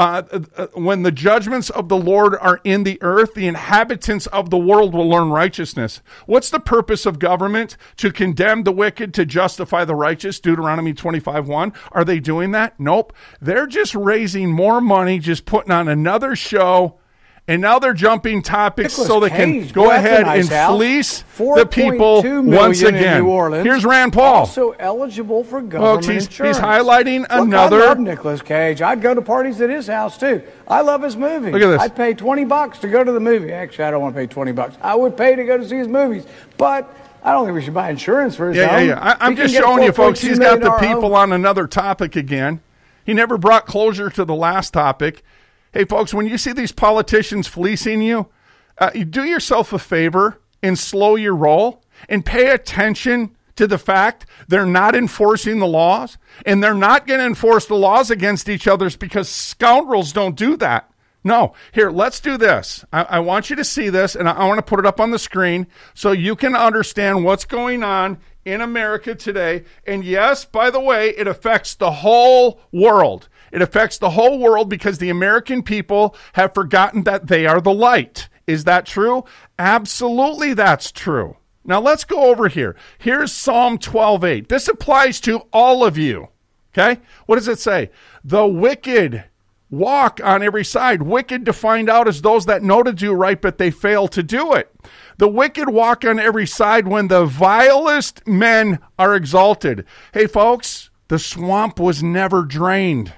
S7: When the judgments of the Lord are in the earth, the inhabitants of the world will learn righteousness. What's the purpose of government? To condemn the wicked, to justify the righteous, Deuteronomy 25:1. Are they doing that? Nope. They're just raising more money, just putting on another show. And now they're jumping topics so they can go ahead and fleece the people once again. Here's Rand Paul.
S18: Also eligible for government insurance.
S7: He's highlighting another.
S18: I love Nicolas Cage. I'd go to parties at his house too. I love his movies.
S7: Look at this.
S18: I'd pay $20 to go to the movie. Actually, I don't want to pay $20. I would pay to go to see his movies. But I don't think we should buy insurance for his home.
S7: I'm just showing you, folks. He's got the people on another topic again. He never brought closure to the last topic. Hey, folks, when you see these politicians fleecing you, you do yourself a favor and slow your roll and pay attention to the fact they're not enforcing the laws, and they're not going to enforce the laws against each other because scoundrels don't do that. No. Here, let's do this. I want you to see this, and I want to put it up on the screen so you can understand what's going on in America today. And yes, by the way, it affects the whole world. It affects the whole world because the American people have forgotten that they are the light. Is that true? Absolutely, that's true. Now let's go over here. Here's Psalm 12:8. This applies to all of you. Okay? What does it say? The wicked walk on every side. Wicked defined out as those that know to do right, but they fail to do it. The wicked walk on every side when the vilest men are exalted. Hey, folks, the swamp was never drained.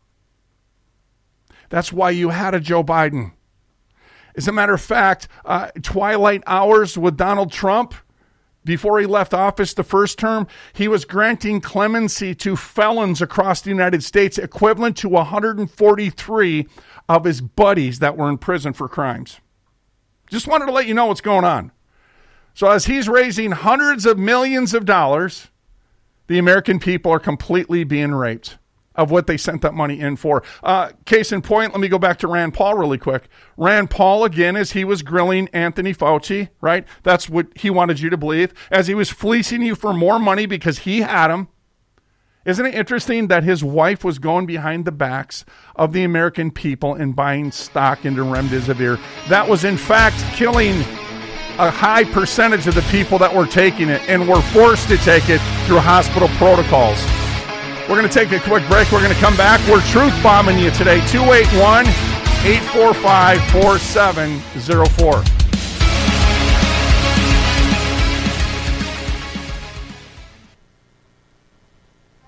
S7: That's why you had a Joe Biden. As a matter of fact, twilight hours with Donald Trump, before he left office the first term, he was granting clemency to felons across the United States, equivalent to 143 of his buddies that were in prison for crimes. Just wanted to let you know what's going on. So as he's raising hundreds of millions of dollars, the American people are completely being raped of what they sent that money in for. Case in point, let me go back to Rand Paul really quick. Rand Paul, again, as he was grilling Anthony Fauci, right? That's what he wanted you to believe. As he was fleecing you for more money because he had him. Isn't it interesting that his wife was going behind the backs of the American people and buying stock into remdesivir? That was, in fact, killing a high percentage of the people that were taking it and were forced to take it through hospital protocols. We're going to take a quick break. We're going to come back. We're truth bombing you today. 281-845-4704.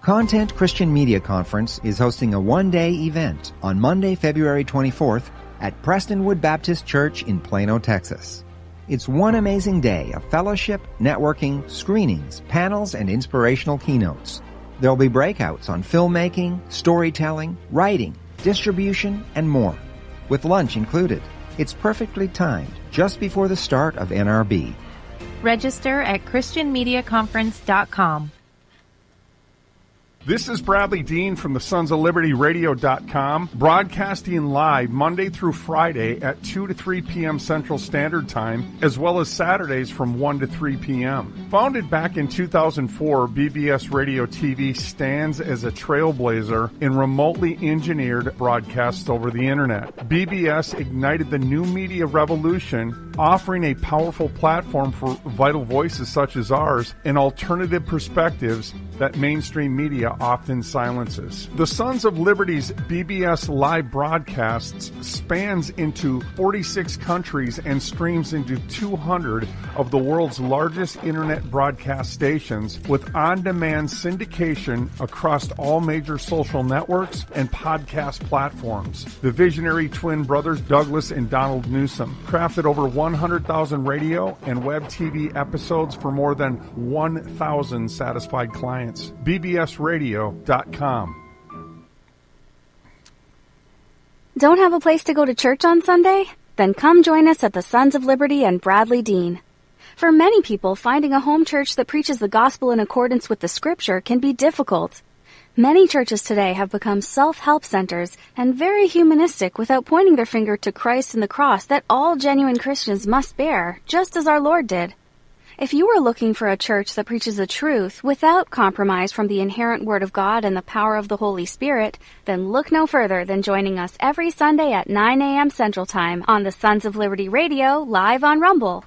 S19: Content Christian Media Conference is hosting a one-day event on Monday, February 24th at Prestonwood Baptist Church in Plano, Texas. It's one amazing day of fellowship, networking, screenings, panels, and inspirational keynotes. There'll be breakouts on filmmaking, storytelling, writing, distribution, and more, with lunch included. It's perfectly timed, just before the start of NRB.
S20: Register at ChristianMediaConference.com.
S7: This is Bradley Dean from the Sons of Liberty Radio.com, broadcasting live Monday through Friday at 2 to 3 p.m. Central Standard Time, as well as Saturdays from 1 to 3 p.m. Founded back in 2004, BBS Radio TV stands as a trailblazer in remotely engineered broadcasts over the Internet. BBS ignited the new media revolution, offering a powerful platform for vital voices such as ours and alternative perspectives that mainstream media often silences. The Sons of Liberty's BBS live broadcasts spans into 46 countries and streams into 200 of the world's largest internet broadcast stations, with on-demand syndication across all major social networks and podcast platforms. The visionary twin brothers Douglas and Donald Newsom crafted over 100,000 radio and web TV episodes for more than 1,000 satisfied clients. BBSRadio.com.
S11: Don't have a place to go to church on Sunday? Then come join us at the Sons of Liberty and Bradley Dean. For many people, finding a home church that preaches the gospel in accordance with the Scripture can be difficult. Many churches today have become self-help centers and very humanistic without pointing their finger to Christ and the cross that all genuine Christians must bear, just as our Lord did. If you are looking for a church that preaches the truth without compromise from the inherent Word of God and the power of the Holy Spirit, then look no further than joining us every Sunday at 9 a.m. Central Time on the Sons of Liberty Radio, live on Rumble.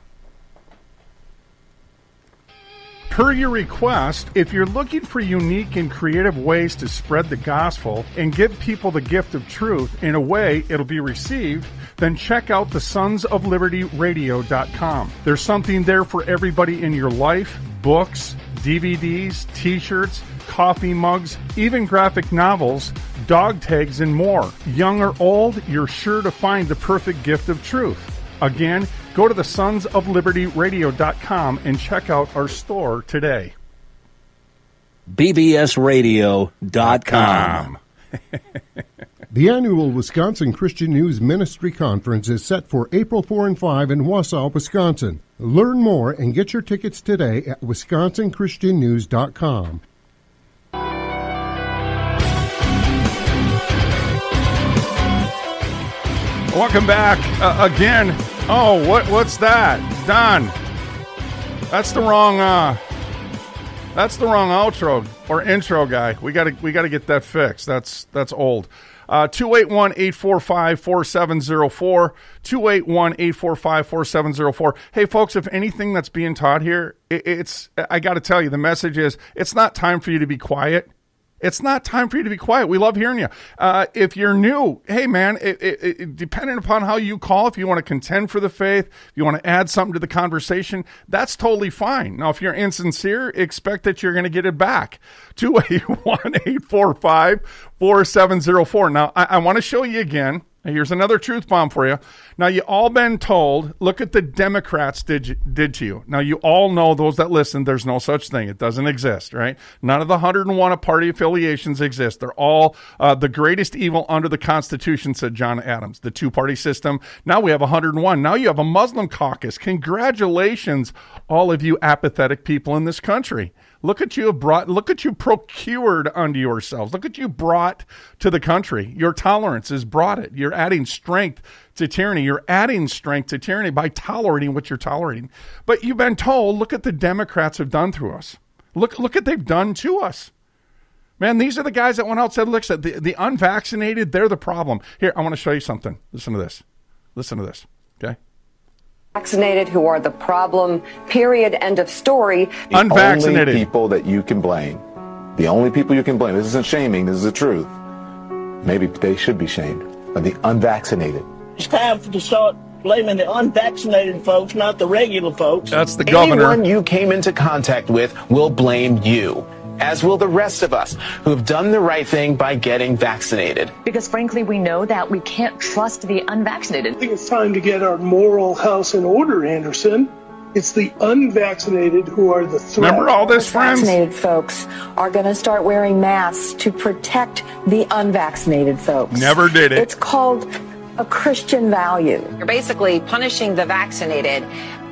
S7: Per your request, if you're looking for unique and creative ways to spread the gospel and give people the gift of truth in a way it'll be received, then check out the sonsoflibertyradio.com. There's something there for everybody in your life: books, DVDs, t-shirts, coffee mugs, even graphic novels, dog tags, and more. Young or old, you're sure to find the perfect gift of truth. Again, go to the sonsoflibertyradio.com and check out our store today.
S8: bbsradio.com.
S10: The annual Wisconsin Christian News Ministry Conference is set for April 4 and 5 in Wausau, Wisconsin. Learn more and get your tickets today at wisconsinchristiannews.com.
S7: Welcome back again. Oh, what's that, Don? That's the wrong outro or intro, guy. We gotta get that fixed. That's old. 281-845-4704. 281-845-4704. Hey, folks, if anything that's being taught here, I got to tell you, the message is, it's not time for you to be quiet. It's not time for you to be quiet. We love hearing you. If you're new, hey, man, depending upon how you call, if you want to contend for the faith, if you want to add something to the conversation, that's totally fine. Now, if you're insincere, expect that you're going to get it back. 281-845-4704. Now, I want to show you again. Here's another truth bomb for you. Now, you all been told, look at the Democrats did to you. Now, you all know, those that listen, there's no such thing. It doesn't exist, right? None of the 101 party affiliations exist. They're all the greatest evil under the Constitution, said John Adams, the two-party system. Now we have 101. Now you have a Muslim caucus. Congratulations, all of you apathetic people in this country. Look at you procured unto yourselves. Look at you brought to the country. Your tolerance is brought it. You're adding strength to tyranny. You're adding strength to tyranny by tolerating what you're tolerating. But you've been told, look at the Democrats have done through us. Look what they've done to us. Man, these are the guys that went out and said, look, the unvaccinated, they're the problem. Here, I want to show you something. Listen to this. Okay?
S21: Vaccinated who are the problem, period, end of story.
S7: Unvaccinated.
S22: The only people that you can blame. The only people you can blame. This isn't shaming, this is the truth. Maybe they should be shamed. Are the unvaccinated.
S23: It's time to start blaming the unvaccinated folks, not the regular folks.
S7: That's the governor.
S22: Anyone you came into contact with will blame you.
S1: as will the rest of us who have done the right thing by getting vaccinated.
S3: Because frankly, we know that we can't trust the unvaccinated.
S4: I think it's time to get our moral house in order, Anderson. It's the unvaccinated who are the threat.
S7: Remember all this, friends?
S21: Vaccinated folks are going to start wearing masks to protect the unvaccinated folks.
S7: Never did it.
S21: It's called a Christian value.
S24: You're basically punishing the vaccinated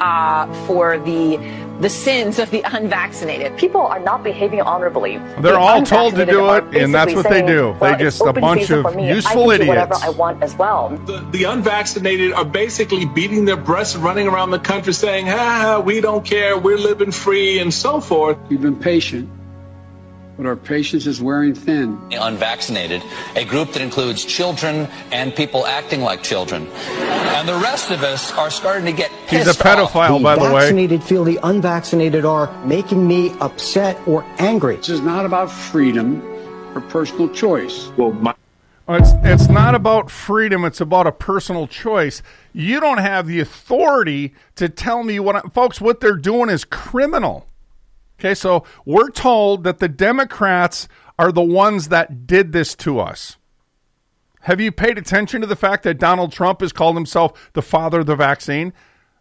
S24: for the sins of the unvaccinated.
S3: People are not behaving honorably.
S7: They're all told to do it, and that's what they do. They just a bunch of useful idiots.
S3: Whatever I want as well.
S25: The unvaccinated are basically beating their breasts, running around the country saying, we don't care, we're living free, and so forth.
S26: We've been patient, but our patience is wearing thin.
S27: Unvaccinated, a group that includes children and people acting like children. And the rest of us are starting to get pissed
S7: He's a pedophile, by the way.
S28: The vaccinated feel the unvaccinated are making me upset or angry.
S26: This is not about freedom or personal choice.
S7: It's not about freedom. It's about a personal choice. You don't have the authority to tell me folks, what they're doing is criminal. Okay, so we're told that the Democrats are the ones that did this to us. Have you paid attention to the fact that Donald Trump has called himself the father of the vaccine?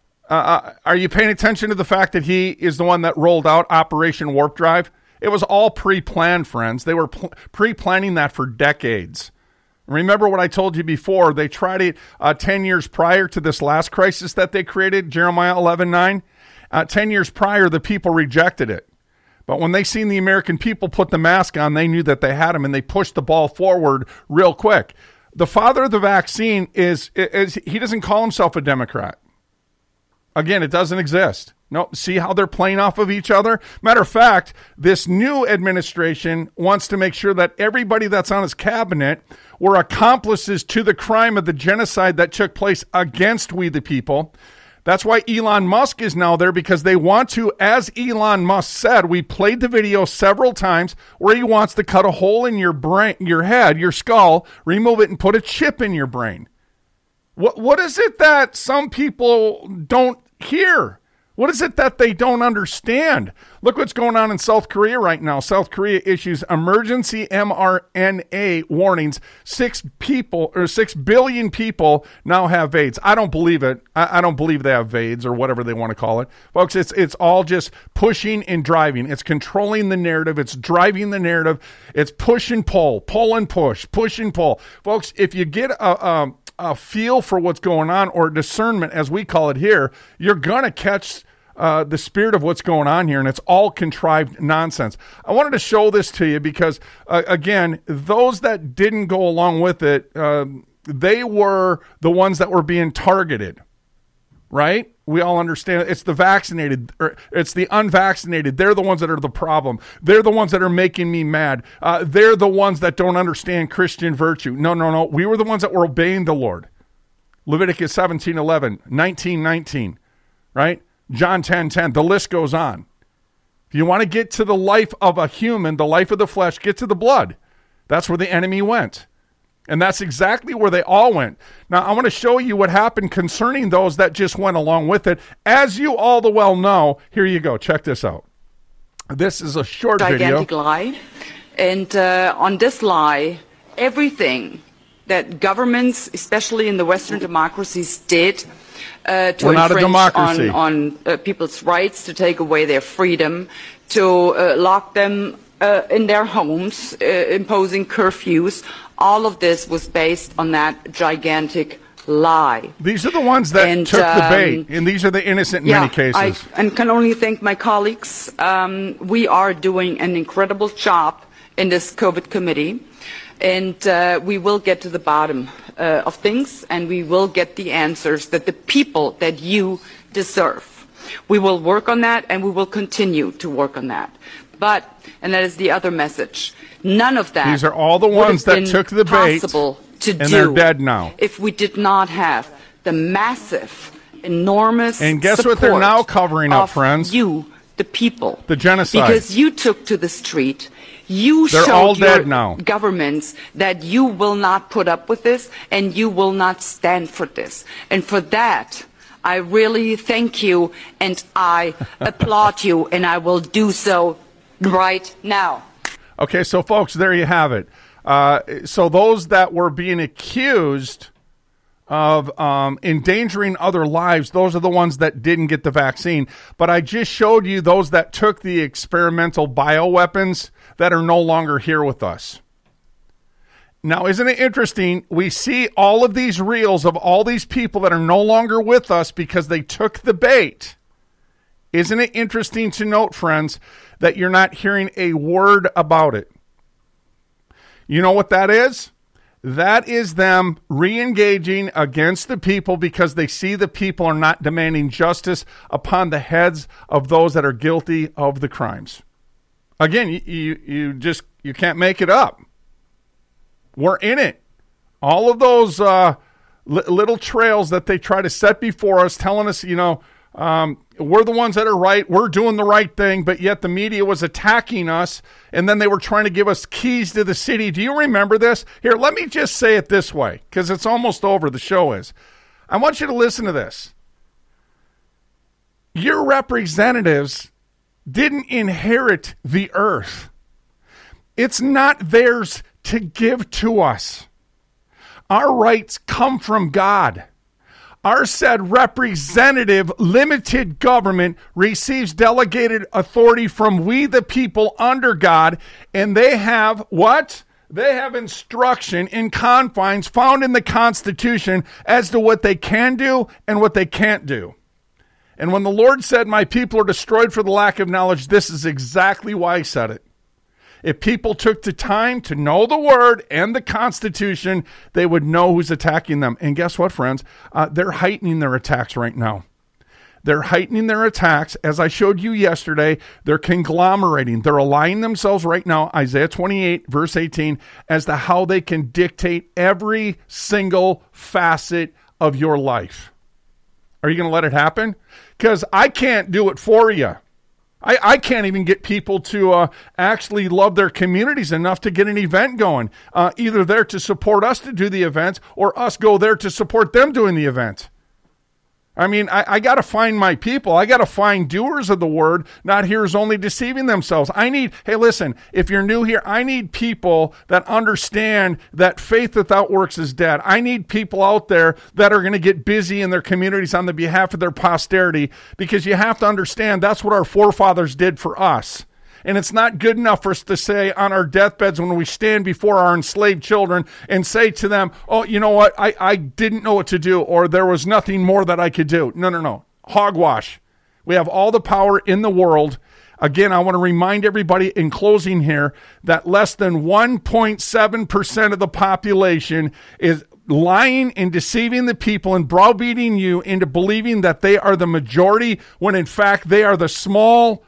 S7: Are you paying attention to the fact that he is the one that rolled out Operation Warp Drive? It was all pre-planned, friends. They were pre-planning that for decades. Remember what I told you before. They tried it 10 years prior to this last crisis that they created, Jeremiah 11:9. 10 years prior, the people rejected it. But when they seen the American people put the mask on, they knew that they had him, and they pushed the ball forward real quick. The father of the vaccine is he doesn't call himself a Democrat. Again, it doesn't exist. No, see how they're playing off of each other? Matter of fact, this new administration wants to make sure that everybody that's on his cabinet were accomplices to the crime of the genocide that took place against we the people. That's why Elon Musk is now there, because they want to, as Elon Musk said, we played the video several times, where he wants to cut a hole in your brain, your head, your skull, remove it, and put a chip in your brain. What is it that some people don't hear? What is it that they don't understand? Look what's going on in South Korea right now. South Korea issues emergency mRNA warnings. 6 billion people now have AIDS. I don't believe it. I don't believe they have AIDS or whatever they want to call it. Folks, it's all just pushing and driving. It's controlling the narrative. It's driving the narrative. It's push and pull and push and pull. Folks, if you get a feel for what's going on, or discernment, as we call it here, you're going to catch the spirit of what's going on here, and it's all contrived nonsense. I wanted to show this to you because, again, those that didn't go along with it, they were the ones that were being targeted, right? We all understand it's the vaccinated, or it's the unvaccinated. They're the ones that are the problem. They're the ones that are making me mad. They're the ones that don't understand Christian virtue. No. We were the ones that were obeying the Lord. Leviticus 17:11, 19:19, right? John 10:10. The list goes on. If you want to get to the life of a human, the life of the flesh, get to the blood. That's where the enemy went. And that's exactly where they all went. Now, I want to show you what happened concerning those that just went along with it. As you all the well know, here you go. Check this out. This is a short
S29: gigantic
S7: video.
S29: Lie. And on this lie, everything that governments, especially in the Western democracies, did to infringe on people's rights, to take away their freedom, to lock them in their homes, imposing curfews. All of this was based on that gigantic lie.
S7: These are the ones that took the bait, and these are the innocent in many cases.
S29: I can only thank my colleagues. We are doing an incredible job in this COVID committee, and we will get to the bottom of things, and we will get the answers that the people that you deserve. We will work on that, and we will continue to work on that. But, and that is the other message, none of that.
S7: These are all the ones that took the bait,
S29: and
S7: they're dead now.
S29: If we did not have the massive, enormous
S7: and guess what they're now covering up, friends?
S29: You, the people.
S7: The genocide.
S29: Because you took to the street. You
S7: they're
S29: showed
S7: all
S29: your
S7: dead now.
S29: Governments that you will not put up with this, and you will not stand for this. And for that, I really thank you, and I applaud you, and I will do so right now.
S7: Okay, so folks, there you have it. So those that were being accused of endangering other lives, those are the ones that didn't get the vaccine. But I just showed you those that took the experimental bioweapons that are no longer here with us. Now, isn't it interesting? We see all of these reels of all these people that are no longer with us because they took the bait. Isn't it interesting to note, friends, that you're not hearing a word about it? You know what that is? That is them re-engaging against the people because they see the people are not demanding justice upon the heads of those that are guilty of the crimes. Again, you can't make it up. We're in it. All of those little trails that they try to set before us, telling us, we're the ones that are right, we're doing the right thing, but yet the media was attacking us, and then they were trying to give us keys to the city. Do you remember this? Here, let me just say it this way, because it's almost over, the show is. I want you to listen to this. Your representatives didn't inherit the earth. It's not theirs to give to us. Our rights come from God. Our said representative limited government receives delegated authority from we the people under God, and they have what? They have instruction in confines found in the Constitution as to what they can do and what they can't do. And when the Lord said, my people are destroyed for the lack of knowledge, this is exactly why he said it. If people took the time to know the Word and the Constitution, they would know who's attacking them. And guess what, friends? They're heightening their attacks right now. They're heightening their attacks. As I showed you yesterday, they're conglomerating. They're aligning themselves right now, Isaiah 28, verse 18, as to how they can dictate every single facet of your life. Are you going to let it happen? Because I can't do it for you. I can't even get people to actually love their communities enough to get an event going. Either there to support us to do the event or us go there to support them doing the event. I mean, I got to find my people. I got to find doers of the word, not hearers only deceiving themselves. Hey, listen, if you're new here, I need people that understand that faith without works is dead. I need people out there that are going to get busy in their communities on the behalf of their posterity, because you have to understand that's what our forefathers did for us. And it's not good enough for us to say on our deathbeds when we stand before our enslaved children and say to them, oh, you know what, I didn't know what to do, or there was nothing more that I could do. No. Hogwash. We have all the power in the world. Again, I want to remind everybody in closing here that less than 1.7% of the population is lying and deceiving the people and browbeating you into believing that they are the majority, when in fact they are the small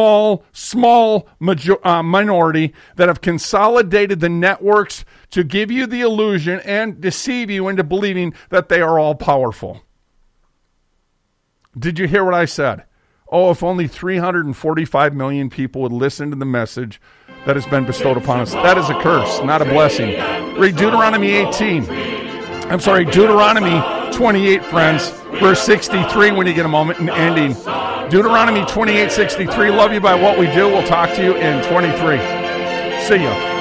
S7: minority that have consolidated the networks to give you the illusion and deceive you into believing that they are all powerful. Did you hear what I said? Oh, if only 345 million people would listen to the message that has been bestowed upon us. That is a curse, not a blessing. Read Deuteronomy 28, friends, verse 63 when you get a moment, and ending. Deuteronomy 28:63. Love you by what we do. We'll talk to you in 23. See ya.